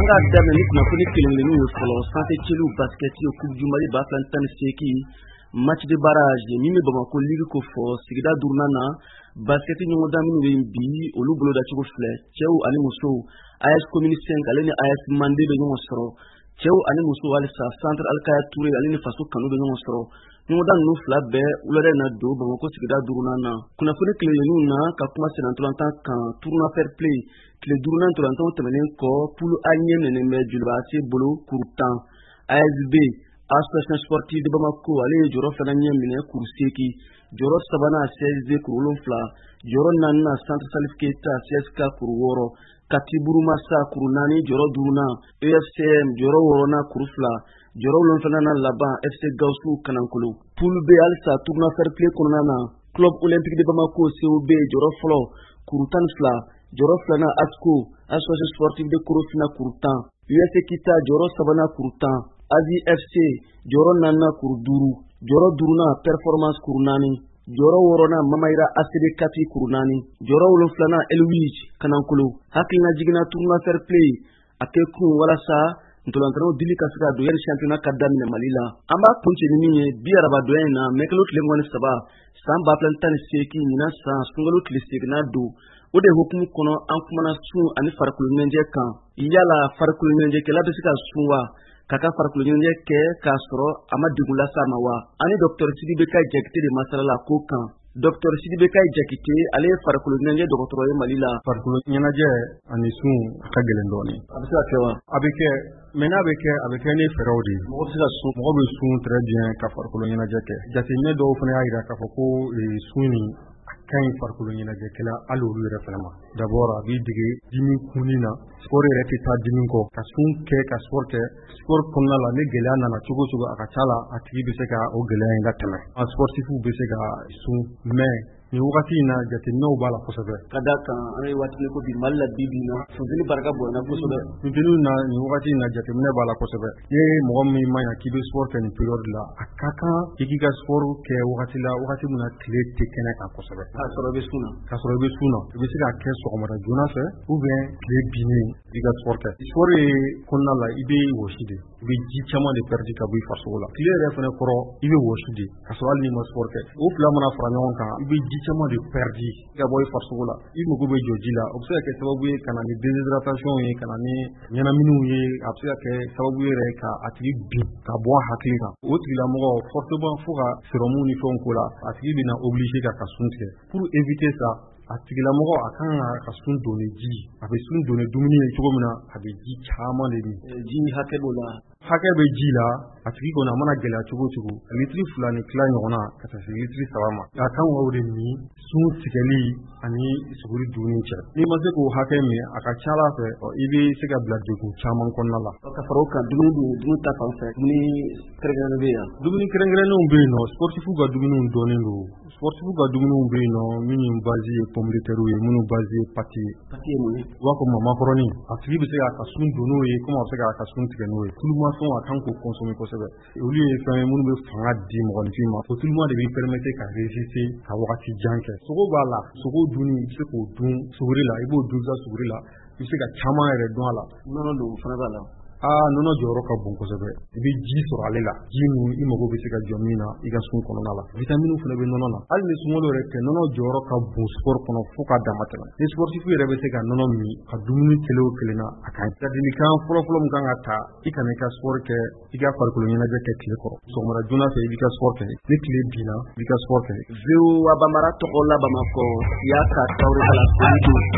Anga dame ni kunnafoni kelen ye fɔlɔ santé Tcheliou basket coupe du Mali 2018 match de barrage min bɛ Bamako ligue ko fɔ sigida duurunan na basket ɲɔgɔndan minnu bɛ bi olu boloda cogo filɛ cɛw ani musow AS Commune 5 ale ni AS Mandé bɛ ɲɔgɔn sɔrɔ cɛw ani musow halisa centre Alkaya Touré ale ni faso kanu bɛ ɲɔgɔn sɔrɔ ɲɔgɔndan ninnu fila bɛɛ wulada in na don Bamako sigida duurunan na kunnafoni kelen na ka kuma senatolantan kan tournoi fair play tile duurunan tolantanw tɛmɛnen kɔ poule A ɲɛ nɛnɛ bɛ Julibase bolo kuru 10 ASB Association Sportive de Bamako ale ye jɔyɔrɔ fana ɲɛ minɛ kuru 8 jɔyɔrɔ sabanan CSD kuru 7 jɔyɔrɔ naaninan Centre Salif Keita CSK kuru 6 Kati Burumasa kuru 4 jɔyɔrɔ duurunan EFCM jɔyɔrɔ 6nan kuru 2 jɔyɔrɔ 7nan laban FC Gausu Kanankolo poule B halisa tournoi fair play kɔnɔna na Club Olympique de Bamako COB jɔyɔrɔ fɔlɔ kuru 12 jɔyɔrɔ filanan ASCO Association Sportive de Korofina kuru 10 US Kita jɔyɔrɔ sabanan kuru 10 Azi FC jɔyɔrɔ 4nan kuru 5 jɔyɔrɔ duurunan Performance kuru 4 jɔyɔrɔ 6nan Mamayira ACD Kati kuru 4 jɔyɔrɔ 7nan Elwij Kanankolo hakilina jiginna tournoi fair play a kɛ kun walasa ntolantanaw dili ka se ka don championnat ka daminɛ Mali la an b'a kuncɛ ni min ye bi araba donya in na mɛkɛlo tile 23 san 2018 ɲinan san sunkalo tile 8nan don o de hukumu kɔnɔ an kumana sun ani farikolo ɲɛnajɛ kan yala farikolo ɲɛnajɛkɛla bɛ se ka sun wa ka ka farikolo ɲɛnajɛ kɛ k'a sɔrɔ a ma degun lase a ma wa ani Dr Sidibé Jakite de masalala ko kan Dr Sidibé Jakite ale ye farikolo ɲɛnajɛ dɔgɔtɔrɔ ye Mali la farikolo ɲɛnajɛ ani sun ka gɛlɛn dɔɔni a bɛ se ka kɛ wa a bɛ kɛ mais n'a bɛ kɛ ni fɛɛrɛw de mɔgɔ bɛ se ka sun mɔgɔ bɛ sun très bien ka farikolo ɲɛnajɛ kɛ jateminɛ dɔw fana y'a jira k'a fɔ ko sun ni kan ɲi farikolo ɲɛnajɛkɛla hali olu yɛrɛ fana ma d'abord a b'i dege dimi kunni na sport yɛrɛ tɛ taa dimi kɔ ka sun kɛ ka sport kɛ sport kɔnɔna la ni gɛlɛya nana cogo o cogo a ka ca la a tigi bɛ se ka o gɛlɛya in latɛmɛ an sportifu bɛ se ka sun mais nin wagati in na jateminɛw b'a la kosɛbɛ ka da kan an ye waati ko bi Mali la bi na funteni barika bonyana kosɛbɛ funteni na nin wagati in na jateminɛ b'a la kosɛbɛ ni mɔgɔ min ma ɲa k'i bɛ sport kɛ nin période la a ka kan i k'i ka sport kɛ wagati la wagati min na tile tɛ kɛnɛ kan kosɛbɛ k'a sɔrɔ i bɛ sun na i bɛ se k'a kɛ sɔgɔmada joona fɛ ou bien tile binnen i ka sport kɛ sport ye kɔnɔna la i bɛ wɔsi de i bɛ ji caman de perdre ka bɔ i farisogo la tile yɛrɛ fana kɔrɔ i bɛ wɔsi de ka sɔrɔ hali n'i ma sport kɛ o fila mana fara ɲɔgɔn kan i bɛ ji caman de perdre ka bɔ i farisogo la i mago bɛ jɔ ji la o bɛ se ka kɛ sababu ye ka na ni déshydratation ye ka na ni ɲɛnaminiw ye a bɛ se ka kɛ sababu yɛrɛ ka a tigi bin ka bɔ a hakili kan o tigilamɔgɔ forcément fo ka sérum ni fɛnw ko la a tigi bɛna obligé ka sun tigɛ pour éviter ça a tigilamɔgɔ a kan ka sun don ni ji a bɛ sun don ni dumuni ye cogo min na a bɛ ji caman de min ji hakɛ b'o la hakɛ bɛ ji la a tigi kɔni a mana gɛlɛya cogo o cogo litiri 2 ni tila ɲɔgɔnna ka taa se litiri 3 ma a kan o de min sun tigɛli ani suguri dunni cɛ n'i ma se k'o hakɛ min a ka ca Ala fɛ i bɛ se ka bila degun caman kɔnɔna la ka fara o kan dumuni ta fan fɛ dumuni kɛrɛnkɛrɛnnen bɛ yan dumuni kɛrɛnkɛrɛnnenw bɛ yen nɔ sportifu ka dumuniw dɔnnen don sportifu ka dumuniw bɛ yen nɔ minnu base ye pomme de terre ye minnu base ye pâte ye ye mun ye u b'a fɔ makɔrɔni a tigi bɛ se ka sun don n'o ye komi a bɛ se ka sun tigɛ n'o ye tulumafɛnw a kan k'o consommer kosɛbɛ olu ye fɛn ye minnu bɛ fanga di mɔgɔninfin ma o tuluma de bɛ permettre ka résister ka wagati jan kɛ sogo b'a la sogo dunni i bɛ se k'o dun suguri la i b'o dun i ka suguri la i bɛ se ka caman yɛrɛ dun a la nɔnɔ don fana b'a la nɔnɔ jɔyɔrɔ ka bon kosɛbɛ i bɛ ji sɔrɔ ale la ji min i mago bɛ se ka jɔ min na i ka sun kɔnɔna la vitamine fana bɛ nɔnɔ la hali ni sunkalo yɛrɛ tɛ nɔnɔ jɔyɔrɔ ka bon sport kɔnɔ fo ka dama tɛmɛ ni sportifu yɛrɛ bɛ se ka nɔnɔ min ka dumuni kelen o kelen na a kan ladilikan fɔlɔfɔlɔ min kan ka ta i kana i ka sport kɛ i ka farikolo ɲɛnajɛ kɛ tile kɔrɔ sɔgɔmada joona fɛ i b'i ka sport kɛ ni tile binna i b'i ka sport kɛ VOA Bambara tɔgɔ la Bamakɔ Yaka Tarawele